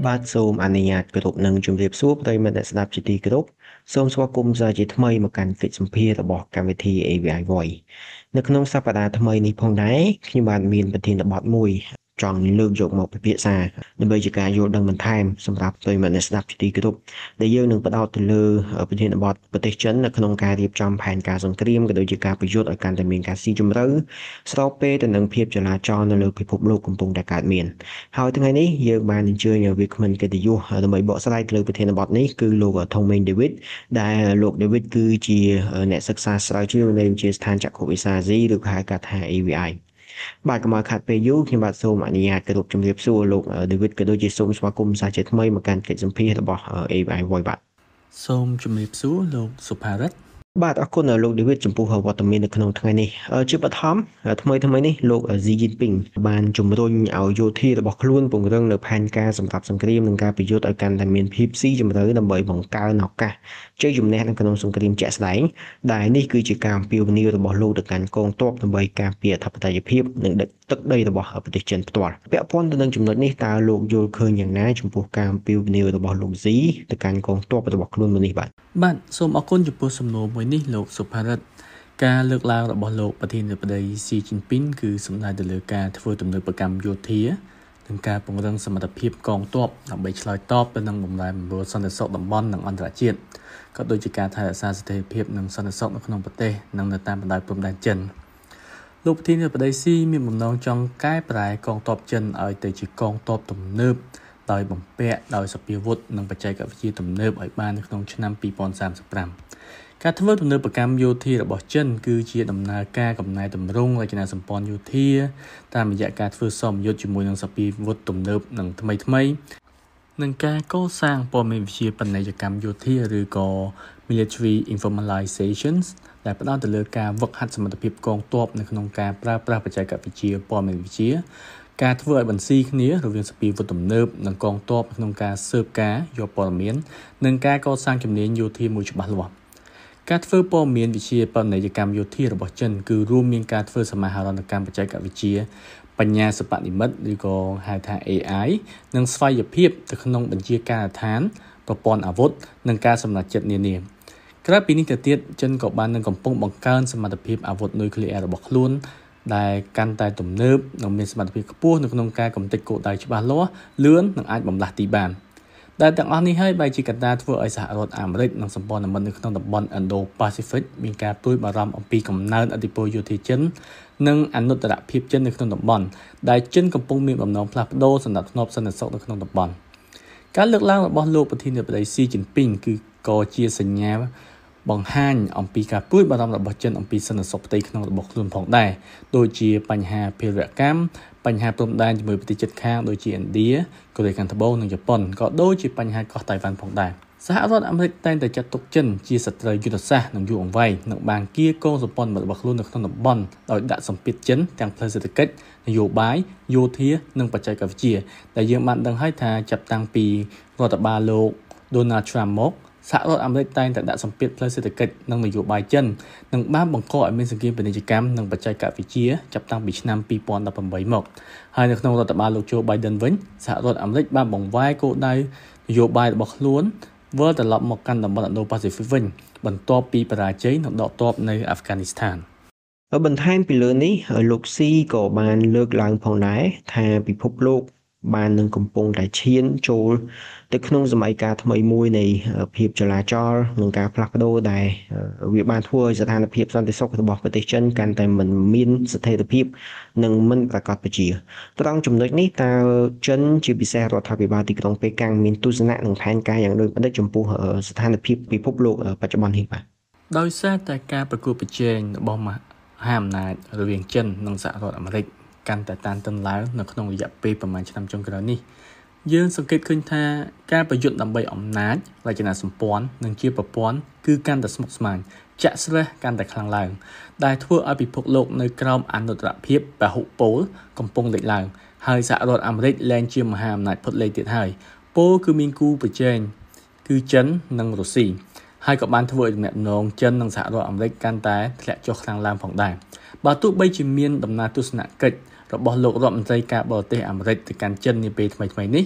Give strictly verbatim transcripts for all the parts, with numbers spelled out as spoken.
បាទសូមអនុញ្ញាតគោរពនឹងជម្រាបសួរប្រិយមិត្តអ្នកស្ដាប់ជាទីគោរពសូមស្វាគមន៍សាជាថ្មីមកកាន់កិច្ចសម្ភាររបស់កម្មវិធី เอ วี ไอ Voice នៅក្នុងសប្តាហ៍ថ្មីនេះផងដែរខ្ញុំបានមានប្រធានបទមួយចង់លើកយកមកពិភាក្សាដើម្បីជាការយល់ដឹងបន្ថែមសម្រាប់ប្រិយមិត្តអ្នកស្ដាប់ជាទីគោរពដែលយើងនឹងបដោតទៅលើប្រធានបទប្រទេសចិននៅក្នុងការរៀបចំផែនការសង្គ្រាមក៏ដូចជាការប្រយុទ្ធឲ្យកាន់តែមានការស៊ីជម្រៅស្របពេលទៅនឹងភាពចលាចលនៅលើពិភពលោកកំពុងតែកើតមានហើយថ្ងៃនេះយើងបានអញ្ជើញវាគ្មិនកិត្តិយសដើម្បីបកស្រាយទៅលើប្រធានបទនេះគឺលោកធំមេងដេវីតដែលលោកដេវីតគឺជាអ្នកសិក្សាស្រាវជ្រាវនៅវិទ្យាស្ថានចក្ខុវិសាស៊ីឬក៏ហៅកាត់ថា เอ วี ไอ បាទកុំឲ្យខាត់ពេលយូរខ្ញុំបាទសូមអនុញ្ញាតគោរពជំរាបសួរលោកដេវីតក៏ដូចជាសូមស្វាគមន៍សាជាថ្មីមកកាន់កិច្ចសម្ភាររបស់ เอ วี ไอ Voice បាទសូមជំរាបសួរលោកសុផារិតបាទអរគុណលោកដេវីតចំពោះវត្តមាននៅក្នុងថ្ងៃនេះជាបឋមថ្មីថ្មីនេះលោកស៊ីជីនពីងបានជំរុញឲ្យយោធារបស់ខ្លួនពង្រឹងនៅផែនការសម្រាប់សង្គ្រាមនិងការប្រយុទ្ធឲ្យកាន់តែមានភាពស៊ីជម្រៅដើម្បីបង្កើនឱកាសជ័យជំនះនៅក្នុងសង្គ្រាមជាក់ស្ដែងដែលនេះគឺជាការអំពាវនាវរបស់លោកទៅកាន់កងទ័ពដើម្បីការពារអធិបតេយ្យភាពនិងទឹកដីរបស់ប្រទេសចិនផ្ទាល់ពាក់ព័ន្ធទៅនឹងចំណុចនេះតើលោកយល់ឃើញយ៉ាងណាចំពោះការអំពាវនាវរបស់លោកស៊ីទៅកាន់កងទ័ពរបស់ខ្លួនមួយនេះបាទបាទសូមអរគុណចំពោះសំណួរមួយនេះលោកសុផារិតការលើកឡើងរបស់លោកប្រធានាធិបតីស៊ីជីនពីងគឺសំដៅទៅលើការធ្វើទំនើបកម្មយោធានិងការពង្រឹងសមត្ថភាពកងទ័ពដើម្បីឆ្លើយតបទៅនឹងបម្រែបម្រួលសន្តិសុខតំបន់និងអន្តរជាតិក៏ដូចជាការថែរក្សាស្ថិរភាពនិងសន្តិសុខនៅក្នុងប្រទេសនិងនៅតាមបណ្ដោយព្រំដែនចិនលោកប្រធានាធិបតីស៊ីមានបំណងចង់កែប្រែកងទ័ពចិនឲ្យទៅជាកងទ័ពទំនើបដោយបំពាក់ដោយសព្វាវុធនិងបច្ចេកវិទ្យាទំនើបឲ្យបាននៅក្នុងឆ្នាំពីរពាន់សាមសិបប្រាំការធ្វើទំនើបកម្មយោធារបស់ចិនគឺជាដំណើរការកំណែតម្រង់រចនាសម្ព័ន្ធយោធាតាមរយៈការធ្វើសមយុទ្ធជាមួយនឹងសព្វាវុធទំនើបនិងថ្មីថ្មីនិងការកសាងព័ត៌មានវិទ្យាពាណិជ្ជកម្មយោធាឬក៏ military information ដែលផ្ដោតទៅលើការវឹកហាត់សមត្ថភាពកងទ័ពនៅក្នុងការប្រើប្រាស់បច្ចេកវិទ្យាព័ត៌មានវិទ្យាការធ្វើឲ្យបន្ស៊ីគ្នារវាងសព្វាវុធទំនើបនិងកងទ័ពក្នុងការស៊ើបការយកព័ត៌មាននិងការកសាងជំនាញយោធាមួយច្បាស់លាស់ការធ្វើព័ត៌មានវិទ្យាពាណិជ្ជកម្មយោធារបស់ចិនគឺរួមមានការធ្វើសមាហរណកម្មបច្ចេកវិទ្យាបញ្ញាសិប្បនិម្មិតឬក៏ហៅថា เอ ไอ និងស្វ័យភាពទៅក្នុងបញ្ជាការដ្ឋានប្រព័ន្ធអាវុធនិងការសម្រេចចិត្តនានាក្រៅពីនេះទៅទៀតចិនក៏បាននឹងកំពុងបង្កើនសមត្ថភាពអាវុធនុយក្លេអ៊ែររបស់ខ្លួនដែលកាន់តែទំនើបនិងមានសមត្ថភាពខ្ពស់នៅក្នុងការកំទេចគោលដៅច្បាស់លាស់លឿននិងអាចបំលាស់ទីបានដែលទាំងអស់នេះហើយបែរជាកត្តាធ្វើឲ្យសហរដ្ឋអាមេរិកនិងសម្ព័ន្ធមិត្តនៅក្នុងតំបន់ Indo-Pacific មានការព្រួយបារម្ភអំពីកំណើនឥទ្ធិពលយោធាចិននិងអនុត្តរភាពចិននៅក្នុងតំបន់ដែលចិនកំពុងមានបំណងផ្លាស់ប្ដូរសណ្ដាប់ធ្នាប់សន្តិសុខនៅក្នុងតំបន់ការលើកឡើងរបស់លោកប្រធានាធិបតីស៊ីជីនពីងគឺក៏ជាសញ្ញាបង្ហាញអំពីការព្រួយបារម្ភរបស់ចិនអំពីសន្តិសុខផ្ទៃក្នុងរបស់ខ្លួនផងដែរដូចជាបញ្ហាភារកម្មបញ្ហាព្រំដែនជាមួយប្រទេសជិតខាងដូចជាឥណ្ឌាកូរ៉េខាងត្បូងនិងជប៉ុនក៏ដូចជាបញ្ហាកោះតៃវ៉ាន់ផងដែរសហរដ្ឋអាមេរិកតែងតែចាត់ទុកចិនជាសត្រូវយុទ្ធសាស្ត្រនិងយូរអង្វែងនិងបានគៀកងសម្ព័ន្ធមិត្តរបស់ខ្លួននៅក្នុងតំបន់ដោយដាក់សម្ពាធចិនទាំងផ្លូវសេដ្ឋកិច្ចនយោបាយយោធានិងបច្ចេកវិទ្យាដែលយើងបានដឹងហើយថាចាប់តាំងពីរដ្ឋបាលលោក Donald Trump មកសហរដ្ឋអាមេរិកតែងតែដាក់សម្ពាធផ្លូវសេដ្ឋកិច្ចនិងនយោបាយចិននិងបានបង្កឲ្យមានសង្គ្រាមពាណិជ្ជកម្មនិងបច្ចេកវិទ្យាចាប់តាំងពីឆ្នាំពីរពាន់ដប់ប្រាំបីមកហើយនៅក្នុងរដ្ឋបាលលោក Joe Biden វិញសហរដ្ឋអាមេរិកបានបង្វែរគោលដៅនយោបាយរបស់ខ្លួនវិលត្រឡប់មកកាន់តំបន់ Indo-Pacific វិញបន្ទាប់ពីបរាជ័យនៅដកទ័ពនៅអាហ្វហ្គានីស្ថានបន្ថែមពីលើនេះលោកស៊ីក៏បានលើកឡើងផងដែរថាពិភពលោកបាននឹងកំពុងតែឈានចូលទៅក្នុងសម័យកាលថ្មីមួយនៃភាពចលាចលនិងការផ្លាស់ប្ដូរដែលវាបានធ្វើឲ្យស្ថានភាពសន្តិសុខរបស់ប្រទេសចិនកាន់តែមិនមានស្ថិរភាពនិងមិនប្រកបប្រជាត្រង់ចំណុចនេះតើចិនជាពិសេសរដ្ឋាភិបាលទីក្រុងប៉េកាំងមានទស្សនៈនិងផែនការយ៉ាងដូចម្តេចចំពោះស្ថានភាពពិភពលោកបច្ចុប្បន្ននេះបាទដោយសារតែការប្រកួតប្រជែងរបស់មហាអំណាចរវាងចិននិងសហរដ្ឋអាមេរិកកាន់តែតានតឹងឡើងនៅក្នុងរយៈពេលប្រមាណឆ្នាំចុងក្រោយនេះយើងសង្កេតឃើញថាការប្រយុទ្ធដើម្បីអំណាចរចនាសម្ព័ន្ធនិងជាប្រព័ន្ធគឺកាន់តែស្មុគស្មាញចាក់ស្រេះកាន់តែខ្លាំងឡើងដែលធ្វើឲ្យពិភពលោកនៅក្រោមអនុត្តរភាពពហុពលកំពុងលេចឡើងហើយសហរដ្ឋអាមេរិកលែងជាមហាអំណាចផុតលេខទៀតហើយពលគឺមានគូប្រជែងគឺចិននិងរុស្ស៊ីហើយក៏បានធ្វើឲ្យទំនាក់ទំនងចិននិងសហរដ្ឋអាមេរិកកាន់តែធ្លាក់ចុះខ្លាំងឡើងផងដែរបើទោះបីជាមានដំណើរទស្សនកិច្ចរបស់លោករដ្ឋមន្ត្រីការបរទេសអាមេរិកទៅកាន់ចិននាពេលថ្មីៗនេះ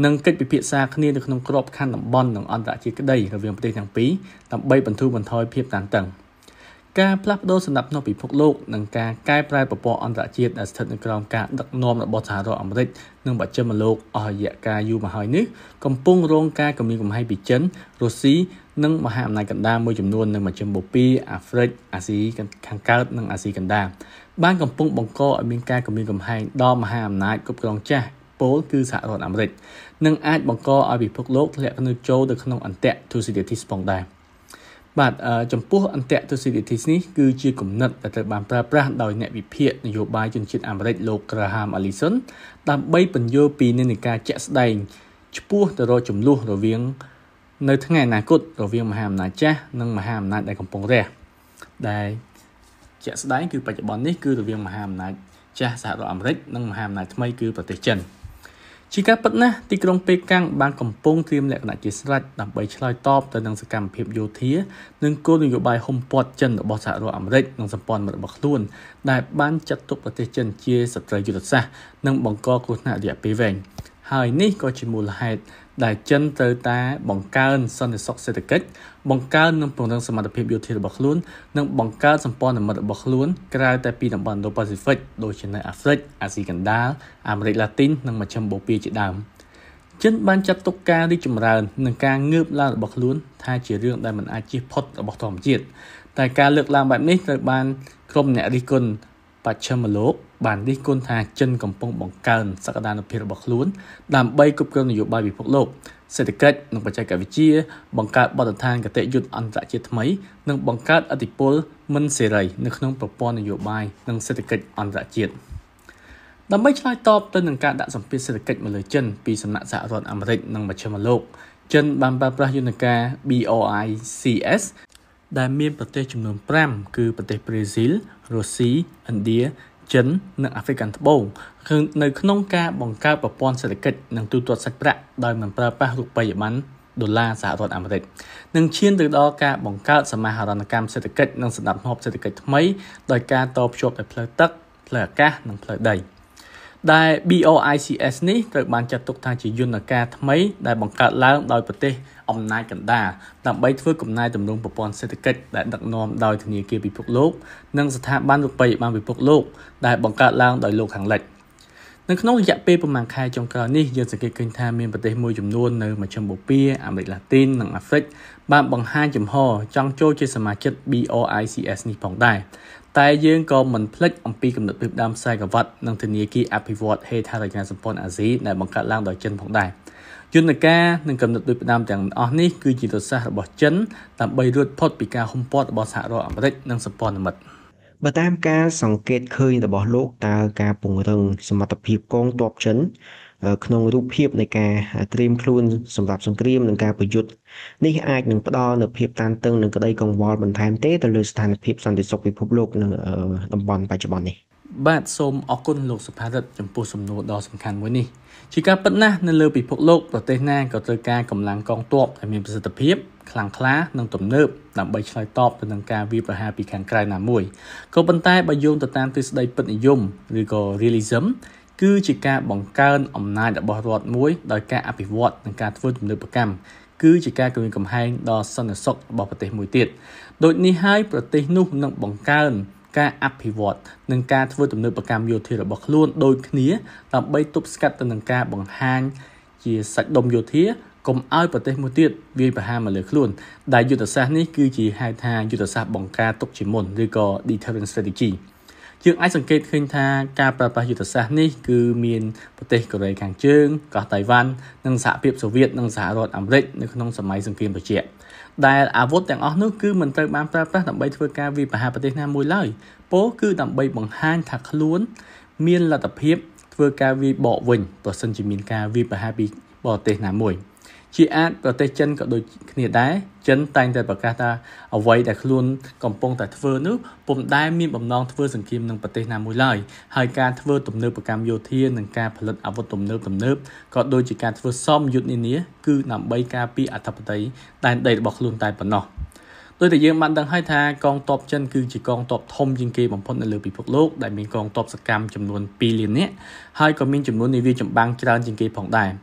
និងកិច្ចពិភាក្សាគ្នានៅក្នុងក្របខ័ណ្ឌតំបន់និងអន្តរជាតិក្តីរវាងប្រទេសទាំងពីរដើម្បីបន្ធូរបន្ថយភាពតានតឹងការផ្លាស់ប្តូរសណ្ដាប់ធ្នាប់ពិភពលោកនិងការកែប្រែប្រព័ន្ធអន្តរជាតិដែលស្ថិតនៅក្រោមការដឹកនាំរបស់សហរដ្ឋអាមេរិកនិងមជ្ឈិមលោកអស់រយៈកាលយូរមកហើយនេះកំពុងរងការគំរាមកំហែងពីចិនរុស្ស៊ីនិងមហាអំណាចកណ្ដាលមួយចំនួននៅមជ្ឈិមបូព៌ាអាហ្វ្រិកអាស៊ីខាងកើតនិងអាស៊ីកណ្ដាលបានកំពុងបង្កឲ្យមានការគំរាមកំហែងដល់មហាអំណាចគ្រប់គ្រងចាស់ពលគឺសហរដ្ឋអាមេរិកនិងអាចបង្កឲ្យពិភពលោកធ្លាក់នៅចូលទៅក្នុងអន្ទាក់ Thucydides ផងដែរបាទចំពោះអន្ទាក់ Thucydides នេះគឺជាគំនិតដែលត្រូវបានប្រើប្រាស់ដោយអ្នកវិភាគនយោបាយជនជាតិអាមេរិកលោក Graham Allison ដើម្បីពន្យល់ពីនិន្នាការជាក់ស្ដែងឆ្ពោះទៅរកចំនួនរវាងនៅថ្ងៃអនាគតរវាងមហាអំណាចចាស់និងមហាអំណាចដែលកំពុងរះដែលជាក់ស្ដែងគឺបច្ចុប្បន្ននេះគឺរវាងមហាអំណាចចាស់សហរដ្ឋអាមេរិកនិងមហាអំណាចថ្មីគឺប្រទេសចិនជាការពិតណាស់ទីក្រុងប៉េកាំងបានកំពុងត្រៀមលក្ខណៈជាស្រេចដើម្បីឆ្លើយតបទៅនឹងសកម្មភាពយោធានិងគោលនយោបាយហ៊ុមព័ទ្ធចិនរបស់សហរដ្ឋអាមេរិកនិងសម្ព័ន្ធមិត្តរបស់ខ្លួនដែលបានចាត់ទុកប្រទេសចិនជាសត្រូវយុទ្ធសាស្ត្រនិងបង្កគ្រោះថ្នាក់រយៈពេលវែងហើយនេះក៏ជាមូលហេតុដែលចិនត្រូវតែបង្កើនសន្តិសុខសេដ្ឋកិច្ចបង្កើននិងពង្រឹងសមត្ថភាពយោធារបស់ខ្លួននិងបង្កើនសម្ព័ន្ធមិត្តរបស់ខ្លួនក្រៅតែពីតំបន់ Indo-Pacific ដូចជានៅអាហ្វ្រិកអាស៊ីកណ្ដាលអាមេរិកឡាទីននិងមជ្ឈិមបូព៌ាជាដើមចិនបានចាត់ទុកការរីកចម្រើននិងការងើបឡើងរបស់ខ្លួនថាជារឿងដែលមិនអាចជៀសផុតរបស់ធម្មជាតិតែការលើកឡើងបែបនេះត្រូវបានក្រុមអ្នករិះគន់បច្ฉิមលោកបានរិះគន់ថាចិនកំពុងបង្កើនសក្តានុពលរបស់ខ្លួនដើម្បីគ្រប់គ្រងនយោបាយពិភពលោកសេដ្ឋកិច្ចនិងបច្ចេកវិទ្យាបង្កើតបទដ្ឋានគតិយុត្តអន្តរជាតិថ្មីនិងបង្កើតឥទ្ធិពលមិនសេរីនៅក្នុងប្រព័ន្ធនយោបាយនិងសេដ្ឋកិច្ចអន្តរជាតិដើម្បីឆ្លើយតបទៅនឹងការដាក់សម្ពាធសេដ្ឋកិច្ចមកលើចិនពីសំណាក់សហរដ្ឋអាមេរិកនិងមជ្ឈិមលោកចិនបានប្រើប្រាស់យន្តការ ប៊ី អូ អៃ ซี អេស ដែលមានប្រទេសចំនួនប្រាំគឺប្រទេសប្រេស៊ីលរុស្ស៊ីឥណ្ឌាចិននិងអាហ្វ្រិកខាងត្បូងគឺនៅក្នុងការបង្កើតប្រព័ន្ធសេដ្ឋកិច្ចនិងទូទាត់សាច់ប្រាក់ដោយមិនប្រើប្រាស់រូបិយប័ណ្ណដុល្លារសហរដ្ឋអាមេរិកនិងឈានទៅដល់ការបង្កើតសមាហរណកម្មសេដ្ឋកិច្ចនិងសណ្ដាប់ធ្នាប់សេដ្ឋកិច្ចថ្មីដោយការតភ្ជាប់ដោយផ្លូវទឹកផ្លូវអាកាសនិងផ្លូវដីដែល ប៊ី អូ អៃ ซี អេស នេះត្រូវបានចាត់ទុកថាជាយន្តការថ្មីដែលបង្កើតឡើងដោយប្រទេសអំណាចកណ្ដាលដើម្បីធ្វើកំណែទម្រង់ប្រព័ន្ធសេដ្ឋកិច្ចដែលដឹកនាំដោយធនាគារពិភពលោកនិងស្ថាប័នរូបិយប័ណ្ណពិភពលោកដែលបង្កើតឡើងដោយលោកខាងលិចនៅក្នុងរយៈពេលប្រមាណខែចុងក្រោយនេះយើងសង្កេតឃើញថាមានប្រទេសមួយចំនួននៅមជ្ឈិមបូព៌ាអាមេរិកឡាទីននិងអាហ្វ្រិកបានបង្ហាញចំហចង់ចូលជាសមាជិក ប៊ី អូ អៃ ซี អេស នេះផងដែរតែយើងក៏មិនភ្លេចអំពីគំនិតផ្ដួចផ្ដើមខ្សែក្រវ៉ាត់និងធនាគារអភិវឌ្ឍន៍ហេដ្ឋារចនាសម្ព័ន្ធអាស៊ីដែលបង្កើតឡើងដោយចិនផងដែរយន្តការនិងគំនិតផ្ដួចផ្ដើមទាំងអស់នេះគឺជាយុទ្ធសាស្ត្ររបស់ចិនដើម្បីរួចផុតពីការហ៊ុមព័ទ្ធរបស់សហរដ្ឋអាមេរិកនិងសម្ព័ន្ធមិត្តបើតាមការសង្កេតឃើញរបស់លោកតើការពង្រឹងសមត្ថភាពកងទ័ពចិនក្នុងរូបភាពនៃការត្រៀមខ្លួនសម្រាប់សង្គ្រាមនិងការប្រយុទ្ធនេះអាចនឹងផ្ដល់នូវភាពតានតឹងនិងក្តីកង្វល់បន្ថែមទេទៅលើស្ថានភាពសន្តិសុខពិភពលោកនៅតំបន់បច្ចុប្បន្ននេះបាទសូមអរគុណលោកសុផារិតចំពោះសំណួរដ៏សំខាន់មួយនេះជាការពិតណាស់នៅលើពិភពលោកប្រទេសណាក៏ត្រូវការកម្លាំងកងទ័ពដែលមានប្រសិទ្ធភាពខ្លាំងក្លានិងទំនើបដើម្បីឆ្លើយតបទៅនឹងការវាយប្រហារពីខាងក្រៅណាមួយក៏ប៉ុន្តែបើយោងទៅតាមទ្រឹស្ដីពិតនិយមឬក៏ realism គឺជាការបង្កើនអំណាចរបស់រដ្ឋមួយដោយការអភិវឌ្ឍនិងការធ្វើទំនើបកម្មគឺជាការគំរាមកំហែងដល់សន្តិសុខរបស់ប្រទេសមួយទៀតដូចនេះហើយប្រទេសនោះនឹងបង្កើនការអភិវឌ្ឍនិងការធ្វើទំនើបកម្មយោធារបស់ខ្លួនដូចគ្នាដើម្បីទប់ស្កាត់ទៅនឹងការបង្ហាញជាសាច់ដុំយោធាកុំឲ្យប្រទេសមួយទៀតវាយប្រហារមកលើខ្លួនដែលយុទ្ធសាស្ត្រនេះគឺជាហៅថាយុទ្ធសាស្ត្របង្ការទុកជាមុនឬក៏ deterrent strategy យើងអាចសង្កេតឃើញថាការប្រើប្រាស់យុទ្ធសាស្ត្រនេះគឺមានប្រទេសកូរ៉េខាងជើងកោះតៃវ៉ាន់និងសហភាពសូវៀតនិងសហរដ្ឋអាមេរិកនៅក្នុងសម័យសង្គ្រាមត្រជាក់ដែលអាវុធទាំងអស់នោះគឺមិនត្រូវបានប្រើប្រាស់ដើម្បីធ្វើការវាយប្រហារប្រទេសណាមួយឡើយពោលគឺដើម្បីបង្ហាញថាខ្លួនមានលទ្ធភាពធ្វើការវាយបកវិញប្រសិនជាមានការវាយប្រហារពីបរទេសណាមួយជាអាចប្រទេសចិនក៏ដូចគ្នាដែរចិនតែងតែប្រកាសថាអ្វីដែលខ្លួនកំពុងតែធ្វើនោះពុំដែលមានបំណងធ្វើសង្គ្រាមនឹងប្រទេសណាមួយឡើយហើយការធ្វើទំនើបកម្មយោធានិងការផលិតអាវុធទំនើបទំនើបក៏ដូចជាការធ្វើសមយុទ្ធនានាគឺដើម្បីការពារអធិបតេយ្យដែនដីរបស់ខ្លួនតែប៉ុណ្ណោះដោយតែយើងបានដឹងហើយថាកងទ័ពចិនគឺជាកងទ័ពធំជាងគេបំផុតនៅលើពិភពលោកដែលមានកងទ័ពសកម្មចំនួនពីរលាននាក់ហើយក៏មានចំនួននាវាចម្បាំងច្រើនជាងគេផងដែរ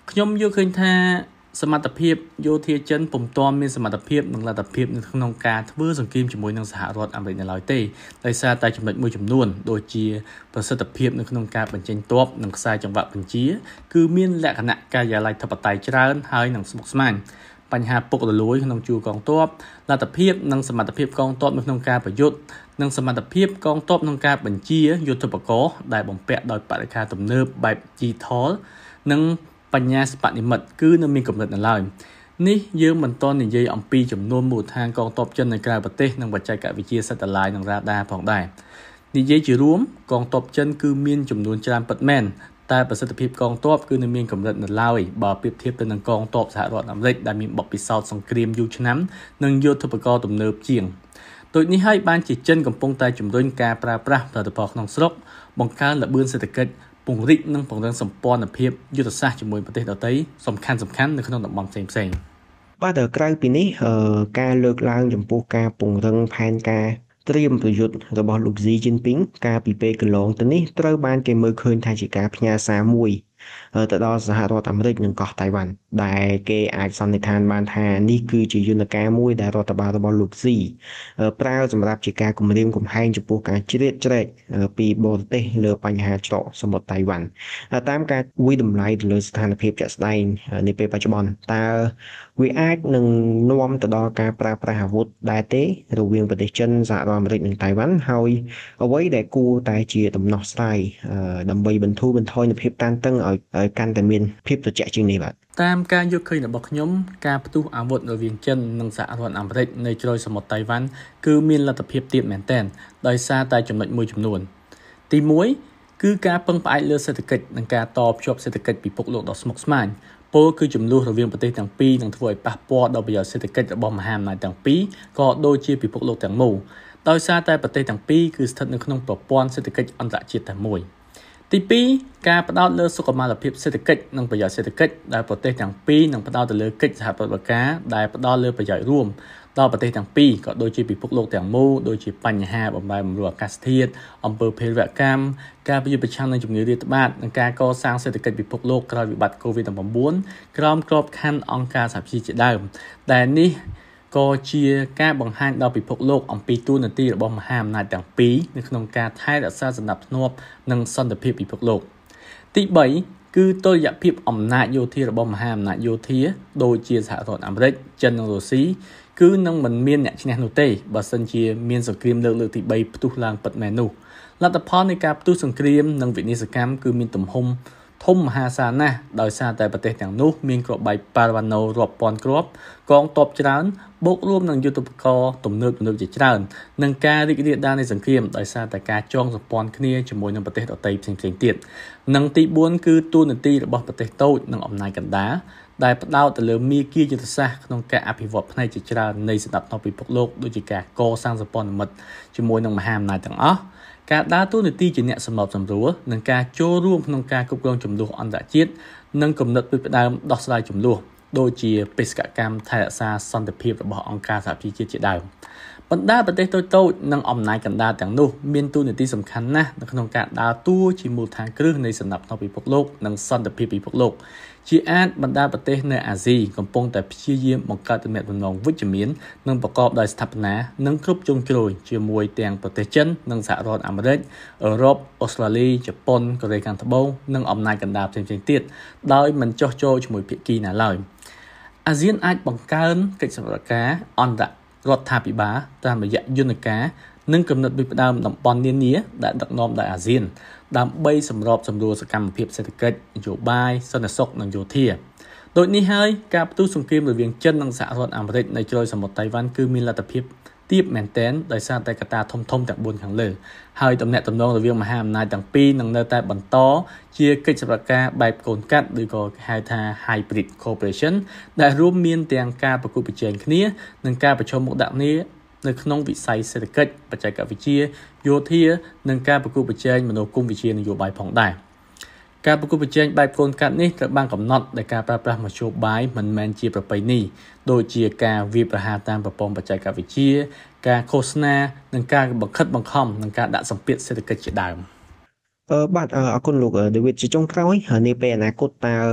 ខ្ញុំយល់ឃើញថាសមត្ថភាពយោធាចិនពុំទាន់មានសមត្ថភាពនិងលទ្ធភាពនៅក្នុងការធ្វើសង្គ្រាមជាមួយនឹងសហរដ្ឋអាមេរិកនៅឡើយទេដោយសារតែចំណុចមួយចំនួនដូចជាប្រសិទ្ធភាពនៅក្នុងការបញ្ចេញទ័ពនិងខ្សែចង្វាក់បញ្ជាគឺមានលក្ខណៈការិយាល័យធិបតេយ្យច្រើនហើយនឹងស្មុគស្មាញបញ្ហាពុករលួយក្នុងជួរកងទ័ពលទ្ធភាពនិងសមត្ថភាពកងទ័ពនៅក្នុងការប្រយុទ្ធនិងសមត្ថភាពកងទ័ពក្នុងការបញ្ជាយុទ្ធបកដែលបំពាក់ដោយបរិការទំនើបបែប Digital និងបញ្ញាសិប្បនិម្មិតគឺនៅមានកម្រិតនៅឡើយនេះយើងមិនទាន់និយាយអំពីចំនួនមូលដ្ឋានកងទ័ពចិននៅក្រៅប្រទេសនិងបច្ចេកវិទ្យា Satellite និង Radar ផងដែរនិយាយជារួមកងទ័ពចិនគឺមានចំនួនច្រើនពិតមែនតែប្រសិទ្ធភាពកងទ័ពគឺនៅមានកម្រិតនៅឡើយបើប្រៀបធៀបទៅនឹងកងទ័ពសហរដ្ឋអាមេរិកដែលមានបទពិសោធន៍សង្គ្រាមយូរឆ្នាំនិងយុទ្ធបកទំនើបជាងដូចនេះហើយបានជាចិនកំពុងតែជំរុញការប្រើប្រាស់ផលិតផលក្នុងស្រុកបង្កើនល្បឿនសេដ្ឋកិច្ចពង្រីកនិងពង្រឹងសម្ព័ន្ធភាពយុទ្ធសាស្ត្រជាមួយប្រទេសដទៃសំខាន់សំខាន់នៅក្នុងតំបន់ផ្សេងផ្សេងបាទក្រៅពីនេះការលើកឡើងចំពោះការពង្រឹងផែនការត្រៀមប្រយុទ្ធរបស់លោក Xi Jinping កាលពីពេលកន្លងទៅនេះត្រូវបានគេមើលឃើញថាជាការផ្ញើសារមួយទៅដល់សហរដ្ឋអាមេរិកនិងកោះតៃវ៉ាន់ដែលគេអាចសន្និដ្ឋានបានថានេះគឺជាយន្តការមួយដែលរដ្ឋបាលរបស់លោក Xi ប្រើសម្រាប់ជាការគម្រាមកំហែងចំពោះការជ្រៀតជ្រែកពីបរទេសលើបញ្ហាច្រកសមុទ្រតៃវ៉ាន់តាមការវិតម្លៃទៅលើស្ថានភាពជាក់ស្ដែងនាពេលបច្ចុប្បន្នតើវាអាចនឹងនាំទៅដល់ការប្រើប្រាស់អាវុធដែរទេរវាងប្រទេសចិនសហរដ្ឋអាមេរិកនិងតៃវ៉ាន់ហើយអ្វីដែលគួរតែជាដំណោះស្រាយដើម្បីបន្ធូរបន្ថយនូវភាពតានតឹងឲ្យកាន់តែមានភាពត្រជាក់ជាងនេះបាទតាមការយល់ឃើញរបស់ខ្ញុំការផ្ទុះអាវុធរវាងចិននិងសហរដ្ឋអាមេរិកនៅជ្រោយសមុទ្រតៃវ៉ាន់គឺមានលទ្ធភាពទាបមែនទែនដោយសារតែចំណុចមួយចំនួនទីមួយគឺការពឹងផ្អែកលើសេដ្ឋកិច្ចនិងការតភ្ជាប់សេដ្ឋកិច្ចពិភពលោកដ៏ស្មុគស្មាញពលគឺចំនួនរវាងប្រទេសទាំងពីរនឹងធ្វើឲ្យប៉ះពាល់ដល់ប្រយោជន៍សេដ្ឋកិច្ចរបស់មហាអំណាចទាំងពីរក៏ដូចជាពិភពលោកទាំងមូលដោយសារតែប្រទេសទាំងពីរគឺស្ថិតនៅក្នុងប្រព័ន្ធសេដ្ឋកិច្ចអន្តរជាតិតែមួយទីពីរការផ្ដោតលើសុខុមាលភាពសេដ្ឋកិច្ចនិងប្រយោជន៍សេដ្ឋកិច្ចដែលប្រទេសទាំងពីរនឹងផ្ដោតទៅលើកិច្ចសហប្រតិបត្តិការដែលផ្ដោតលើប្រយោជន៍រួមដល់ប្រទេសទាំងពីរក៏ដូចជាពិភពលោកទាំងមូលដូចជាបញ្ហាបំរែបំរួលអាកាសធាតុអំពើភេរវកម្មការប្រយុទ្ធប្រឆាំងនឹងជំងឺរាតត្បាតនិងការកសាងសេដ្ឋកិច្ចពិភពលោកក្រោយវិបត្តិ កូវីដ ដប់ប្រាំបួន ក្រោមក្របខ័ណ្ឌអង្គការសហប្រជាជាតិជាដើមដែលនេះក៏ជាការបង្ហាញដល់ពិភពលោកអំពីតួនាទីរបស់មហាអំណាចទាំងពីរនៅក្នុងការថែរក្សាសណ្ដាប់ធ្នាប់និងសន្តិភាពពិភពលោកទីបីគឺតុល្យភាពអំណាចយោធារបស់មហាអំណាចយោធាដូចជាសហរដ្ឋអាមេរិកចិននិងរុស្ស៊ីគឺនឹងមិនមានអ្នកឈ្នះនោះទេបើសិនជាមានសង្គ្រាមលើកលើកទីបីផ្ទុះឡើងពិតមែននោះលទ្ធផលនៃការផ្ទុះសង្គ្រាមនិងវិនាសកម្មគឺមានទំហំធំមហាសាលណាស់ដោយសារតែប្រទេសទាំងនោះមានគ្រាប់បែកប៉ារ៉ាវ៉ាណូរាប់ពាន់គ្រាប់កងទ័ពច្រើនបូករួមនឹងយុទ្ធបកទំនើបទំនើបជាច្រើននិងការរីករាលដាលនៃសង្គ្រាមដោយសារតែការចងសម្ព័ន្ធគ្នាជាមួយនឹងប្រទេសដទៃផ្សេងៗទៀតនិងទីបួនគឺតួនាទីរបស់ប្រទេសតូចនិងអំណាចកណ្ដាលដែលផ្ដោតទៅលើមាគ៌ាយុទ្ធសាស្ត្រក្នុងការអភិវឌ្ឍផ្នែកជាច្រើននៃសណ្ដាប់ធ្នាប់ពិភពលោកដូចជាការកសាងសម្ព័ន្ធមិត្តជាមួយនឹងមហាអំណាចទាំងអស់ការដើរតួនាទីជាអ្នកសម្របសម្រួលនិងការចូលរួមក្នុងការគ្រប់គ្រងចំនួនអន្តរជាតិនិងគំនិតផ្ដួចផ្ដើមដោះស្រាយចំនួនដូចជាបេសកកម្មថែរក្សាសន្តិភាពរបស់អង្គការសហប្រជាជាតិជាដើមបណ្ដាប្រទេសតូចៗនិងអំណាចកណ្ដាលទាំងនោះមានតួនាទីសំខាន់ណាស់នៅក្នុងការដើរតួជាមូលដ្ឋានគ្រឹះនៃសណ្ដាប់ធ្នាប់ពិភពលោកនិងសន្តិភាពពិភពលោកជាអាចបណ្ដាប្រទេសនៅអាស៊ីកំពុងតែព្យាយាមបង្កើតទំនាក់ទំនងវិជ្ជមាននិងប្រកបដោយស្ថាបនានិងគ្រប់ជ្រុងជ្រោយជាមួយទាំងប្រទេសចិននិងសហរដ្ឋអាមេរិកអឺរ៉ុបអូស្ត្រាលីជប៉ុនកូរ៉េខាងត្បូងនិងអំណាចកណ្ដាលផ្សេងៗទៀតដោយមិនចោះចូលជាមួយភាគីណាឡើយអាស៊ានអាចបង្កើនកិច្ចសហការអន្តររដ្ឋាភិបាលតាមរយៈយន្តការនិងគំនិតវិផ្ដើមតំបន់នានាដែលដឹកនាំដោយអាស៊ានដើម្បីសម្របសម្រួលសកម្មភាពសេដ្ឋកិច្ចនយោបាយសន្តិសុខនិងយោធាដូចនេះហើយការផ្ទុះសង្គ្រាមរវាងចិននិងសហរដ្ឋអាមេរិកនៅជ្រោយសមុទ្រតៃវ៉ាន់គឺមានលទ្ធភាពទាបមែនទែនដោយសារតែកត្តាធំៗទាំងបួនខាងលើហើយទំនាក់ទំនងរវាងមហាអំណាចទាំងពីរនឹងនៅតែបន្តជាកិច្ចសហការបែបកូនកាត់ឬក៏ហៅថា Hybrid Cooperation ដែលរួមមានទាំងការប្រគល់ប្រជែងគ្នានិងការប្រជុំមុខដាក់គ្នានៅក្នុងវិស័យសេដ្ឋកិច្ចបច្ចេកវិទ្យាយោធានិងការប្រគល់ប្រជែងមនោគមវិជ្ជានយោបាយផងដែរការប្រគល់ប្រជែងបែបកូនកាត់នេះត្រូវបានកំណត់ដោយការប្រើប្រាស់មធ្យោបាយមិនមែនជាប្រពៃណីដូចជាការវាយប្រហារតាមប្រព័ន្ធបច្ចេកវិទ្យាការឃោសនានិងការបង្ខិតបង្ខំនិងការដាក់សម្ពាធសេដ្ឋកិច្ចជាដើមអឺបាទអរគុណលោក David ជាចុងក្រោយនាពេលអនាគតតើ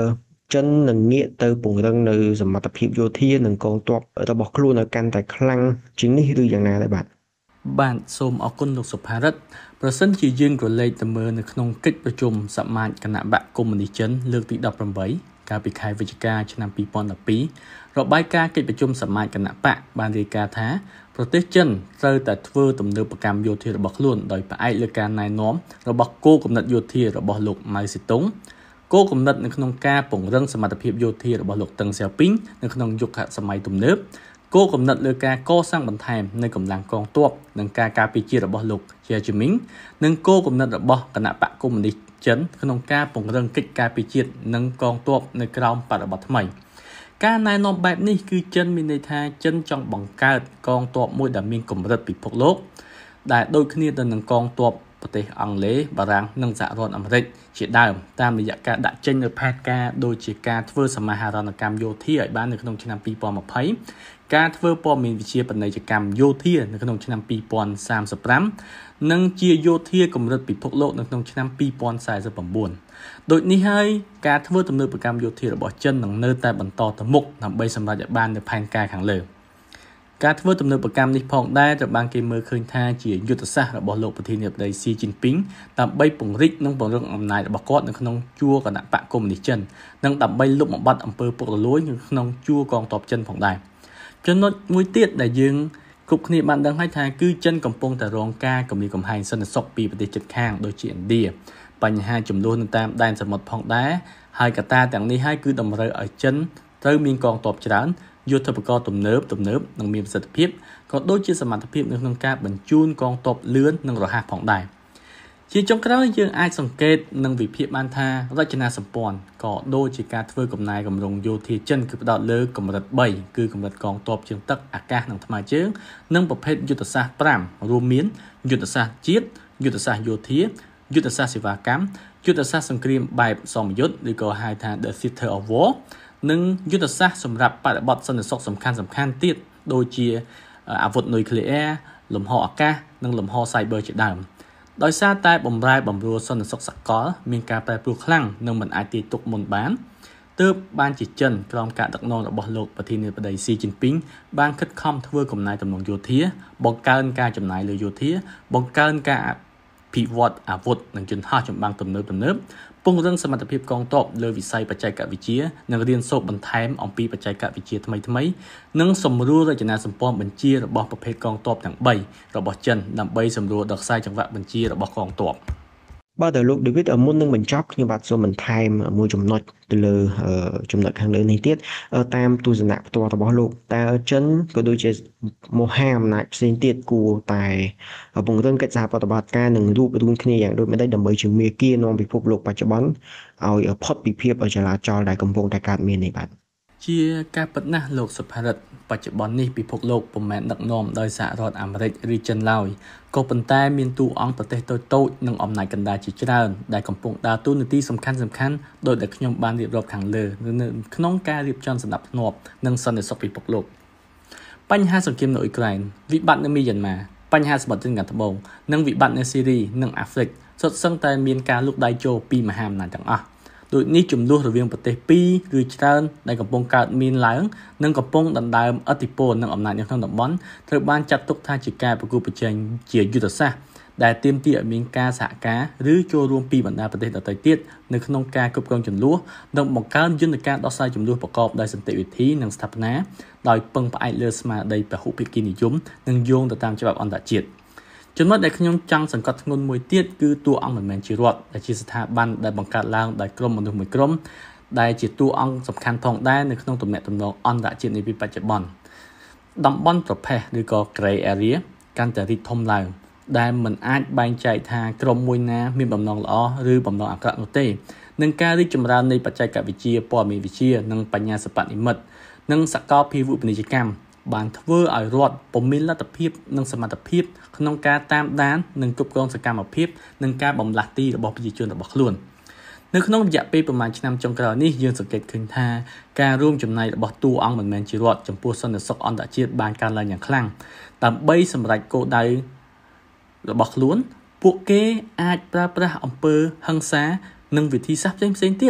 ចិននឹងងាកទៅពង្រឹងនៅសមត្ថភាពយោធានិងកងទ័ពរបស់ខ្លួនឲ្យកាន់តែខ្លាំងជាងនេះឬយ៉ាងណាដែរបាទបាទសូមអរគុណលោកសុផារិតប្រសិនជាយើងក្រឡេកទៅមើលនៅក្នុងកិច្ចប្រជុំសមាជគណៈបកកុម្មុយនីសចិនលើកទីដប់ប្រាំបីកាលពីខែវិច្ឆិកាឆ្នាំពីរពាន់ដប់ពីររបាយការណ៍កិច្ចប្រជុំសមាជគណៈបកបានរាយការណ៍ថាប្រទេសចិនត្រូវតែធ្វើទំនើបកម្មយោធារបស់ខ្លួនដោយផ្អែកលើការណែនាំរបស់គោលគំនិតយោធារបស់លោកម៉ៅសេតុងគោលគំនិតនៅក្នុងការពង្រឹងសមត្ថភាពយោធារបស់លោកតឹងសៀវពីងនៅក្នុងយុគសម័យទំនើបគោលគំនិតលើការកសាងបន្ថែមនៃកម្លាំងកងទ័ពនិងការការពារជាតិរបស់លោកជាជីមីងនិងគោលគំនិតរបស់គណៈបកកុម្មុយនីសចិនក្នុងការពង្រឹងកិច្ចការពារជាតិនិងកងទ័ពនៅក្រោមបរិបទថ្មីការណែនាំបែបនេះគឺចិនមានន័យថាចិនចង់បង្កើតកងទ័ពមួយដែលមានកម្រិតពិភពលោកដែលដូចគ្នាទៅនឹងកងទ័ពប្រទេសអង់គ្លេសបារាំងនិងសហរដ្ឋអាមេរិកជាដើមតាមរយៈការដាក់ចេញនូវផែនការដូចជាការធ្វើសមាហរណកម្មយោធាឲ្យបាននៅក្នុងឆ្នាំពីរពាន់ម្ភៃការធ្វើព័ត៌មានវិទ្យាពាណិជ្ជកម្មយោធានៅក្នុងឆ្នាំពីរពាន់សាមសិបប្រាំនិងជាយោធាកម្រិតពិភពលោកនៅក្នុងឆ្នាំពីរពាន់សែសិប៩ដូចនេះហើយការធ្វើទំនើបកម្មយោធារបស់ចិននឹងនៅតែបន្តទៅមុខដើម្បីសម្រេចឲ្យបាននូវផែនការខាងលើការធ្វើទំនើបកម្មនេះផងដែរត្រូវបានគេមើលឃើញថាជាយុទ្ធសាស្ត្ររបស់លោកប្រធានាធិបតីស៊ីជីនពីងដើម្បីពង្រីកនិងពង្រឹងអំណាចរបស់គាត់នៅក្នុងជួរគណៈបកកុម្មុយនីសចិននិងដើម្បីលុបបំបាត់អំពើពុករលួយនៅក្នុងជួរកងទ័ពចិនផងដែរចំណុចមួយទៀតដែលយើងគ្រប់គ្នាបានដឹងហើយថាគឺចិនកំពុងតែរងការគំរាមកំហែងសន្តិសុខពីប្រទេសជិតខាងដូចជាឥណ្ឌាបញ្ហាចំនួននៅតាមដែនសមុទ្រផងដែរហើយកត្តាទាំងនេះហើយគឺតម្រូវឲ្យចិនត្រូវមានកងទ័ពច្រើនយុទ្ធបកទំនើបទំនើបនិងមានប្រសិទ្ធភាពក៏ដូចជាសមត្ថភាពនៅក្នុងការបញ្ជូនកងទ័ពលឿននិងរហ័សផងដែរជាចុងក្រោយយើងអាចសង្កេតនិងវិភាគបានថារចនាសម្ព័ន្ធក៏ដូចជាការធ្វើកំណែកម្រងយោធាចិនគឺផ្ដោតលើកម្រិតបីគឺកម្រិតកងទ័ពជើងទឹកអាកាសនិងថ្មើរជើងនិងប្រភេទយុទ្ធសាស្ត្រប្រាំរួមមានយុទ្ធសាស្ត្រជាតិយុទ្ធសាស្ត្រយោធាយុទ្ធសាស្ត្រសេវាកម្មយុទ្ធសាស្ត្រសង្គ្រាមបែបសមយុទ្ធឬក៏ហៅថា The Theater of War និងយុទ្ធសាស្ត្រសម្រាប់បរិបទសន្តិសុខសំខាន់សំខាន់ទៀតដូចជាអាវុធនុយក្លេអ៊ែរលំហអាកាសនិងលំហ Cyber ជាដើមដោយសារតែបំរែបំរួលសន្តិសុខសកលមានការប្រែប្រួលខ្លាំងនិងមិនអាចទាយទុកមុនបានទើបបានជាចិនក្រោមការដឹកនាំរបស់លោកប្រធានាធិបតីស៊ីជីនពីងបានខិតខំធ្វើកំណែទំនងយោធាបង្កើនការចំណាយលើយោធាបង្កើនការអភិវឌ្ឍអាវុធនិងយន្តហោះចម្បាំងទំនើបទំនើបពង្រឹងសមត្ថភាពកងទ័ពលើវិស័យបច្ចេកវិទ្យានិងរៀនសូត្របន្ថែមអំពីបច្ចេកវិទ្យាថ្មីថ្មីនិងសម្រួលរចនាសម្ព័ន្ធបញ្ជារបស់ប្រភេទកងទ័ពទាំងបីរបស់ចិនដើម្បីសម្រួលដល់ខ្សែចង្វាក់បញ្ជារបស់កងទ័ពបាទដល់លោក David មុននឹងបញ្ចប់ខ្ញុំបាទសូមបន្ថែមមួយចំណុចទៅលើចំណុចខាងលើនេះទៀតតាមទស្សនៈផ្ទាល់របស់លោកតើចិនក៏ដូចជាមហាអំណាចផ្សេងទៀតគួរតែពង្រឹងកិច្ចសហប្រតិបត្តិការនិងរួបរួមគ្នាយ៉ាងដូចម្តេចដើម្បីជំនាគានាំពិភពលោកបច្ចុប្បន្នឲ្យផុតពីភាពចលាចលដែលកំពុងតែកើតមាននេះបាទជាការពិតណាស់លោកសុផារិតបច្ចុប្បន្ននេះពិភពលោកពុំមែនដឹកនាំដោយសហរដ្ឋអាមេរិកឬចិនឡើយក៏ប៉ុន្តែមានតួអង្គប្រទេសតូចៗនិងអំណាចកណ្ដាលជាច្រើនដែលកំពុងដើរតួនាទីសំខាន់សំខាន់ដោយដែលខ្ញុំបានរៀបរាប់ខាងលើនៅក្នុងការរៀបចំសណ្ដាប់ធ្នាប់និងសន្តិសុខពិភពលោកបញ្ហាសង្គ្រាមនៅអ៊ុយក្រែនវិបត្តិនៅមីយ៉ាន់ម៉ាបញ្ហាសមុទ្រចិនខាងត្បូងនិងវិបត្តិនៅស៊ីរីនិងអាហ្វ្រិកសុទ្ធសឹងតែមានការលូកដៃចូលពីមហាអំណាចទាំងអស់ដូចនេះចំនួនរវាងប្រទេសពីរឬច្រើនដែលកំពុងកើតមានឡើងនិងកំពុងដណ្ដើមឥទ្ធិពលនិងអំណាចនៅក្នុងតំបន់ត្រូវបានចាត់ទុកថាជាការប្រកួតប្រជែងជាយុទ្ធសាស្ត្រដែលទាមទារឲ្យមានការសហការឬចូលរួមពីបណ្ដាប្រទេសដទៃទៀតនៅក្នុងការគ្រប់គ្រងជម្លោះនិងបង្កើនយន្តការដោះស្រាយជម្លោះប្រកបដោយសន្តិវិធីនិងស្ថាបនាដោយពឹងផ្អែកលើស្មារតីពហុភាគីនិយមនិងយោងទៅតាមច្បាប់អន្តរជាតិចំណុចដែលខ្ញុំចង់សង្កត់ធ្ងន់មួយទៀតគឺតួអង្គមិនមែនជារដ្ឋដែលជាស្ថាប័នដែលបង្កើតឡើងដោយក្រុមមនុស្សមួយក្រុមដែលជាតួអង្គសំខាន់ផងដែរនៅក្នុងទំនាក់ទំនងអន្តរជាតិនាពេលបច្ចុប្បន្នតំបន់ប្រផេះឬក៏ Gray Area កាន់តែរីកធំឡើងដែលមិនអាចបែងចែកថាក្រុមមួយណាមានបំណងល្អឬបំណងអាក្រក់នោះទេនឹងការរីកចម្រើននៃបច្ចេកវិទ្យាព័ត៌មានវិទ្យានិងបញ្ញាសិប្បនិម្មិតនិងសកលភាវូបនីយកម្មបានធ្វើឲ្យរដ្ឋពុំមានលទ្ធភាពនិងសមត្ថភាពក្នុងការតាមដាននិងគ្រប់គ្រងសកម្មភាពនិងការបំលាស់ទីរបស់ប្រជាជនរបស់ខ្លួននៅក្នុងរយៈពេលប្រមាណឆ្នាំចុងក្រោយនេះយើងសង្កេតឃើញថាការរួមចំណែករបស់តួអង្គមិនមែនជារដ្ឋចំពោះសន្តិសុខអន្តរជាតិបានកើនឡើងយ៉ាងខ្លាំងដើម្បីសម្រេចគោលដៅរបស់ខ្លួនពួកគេអាចប្រើប្រាស់អំពើហិង្សានិងវិធីសាស្ត្រផ្សេងៗទៀត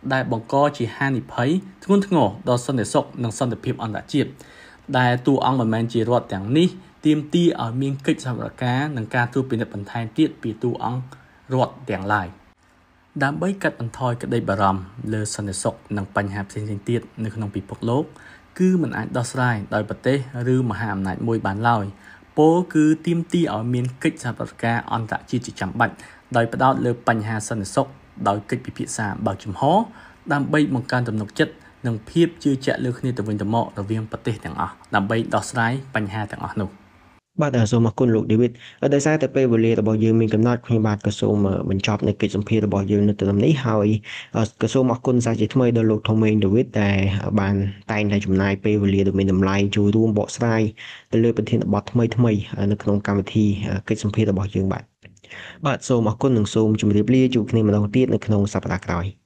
ដែលបង្កជាហានិភ័យធ្ងន់ធ្ងរដល់សន្តិសុខនិងសន្តិភាពអន្តរជាតិដែលតួអង្គមិនមែនជារដ្ឋទាំងនេះទាមទារឲ្យមានកិច្ចសហប្រតិបត្តិការនិងការត្រួតពិនិត្យបន្ថែមទៀតពីតួអង្គរដ្ឋទាំងឡាយដើម្បីកាត់បន្ថយក្តីបារម្ភលើសន្តិសុខនិងបញ្ហាផ្សេងៗទៀតនៅក្នុងពិភពលោកគឺមិនអាចដោះស្រាយដោយប្រទេសឬមហាអំណាចមួយបានឡើយពោលគឺទាមទារឲ្យមានកិច្ចសហប្រតិបត្តិការអន្តរជាតិជាចាំបាច់ដោយផ្ដោតលើបញ្ហាសន្តិសុខដោយកិច្ចពិភាក្សាបើកចំហដើម្បីបង្កើនទំនុកចិត្តនិងភាពជឿជាក់លើគ្នាទៅវិញទៅមករវាងប្រទេសទាំងអស់ដើម្បីដោះស្រាយបញ្ហាទាំងអស់នោះបាទសូមអរគុណលោក David ដោយសារតែពេលវេលារបស់យើងមានកំណត់ខ្ញុំបាទក៏សូមបញ្ចប់នៅកិច្ចសម្ភាសន៍របស់យើងនៅត្រឹមនេះហើយក៏សូមអរគុណសាជាថ្មីដល់លោក Thomaine David ដែលបានតែងតែចំណាយពេលវេលាដ៏មានតម្លៃចូលរួមបកស្រាយទៅលើប្រធានបទថ្មីថ្មីនៅក្នុងកម្មវិធីកិច្ចសម្ភាសន៍របស់យើងបាទបាទសូមអរគុណនិងសូមជម្រាបលាជួបគ្នាម្ដងទៀតនៅក្នុងសប្តាហ៍ក្រោយ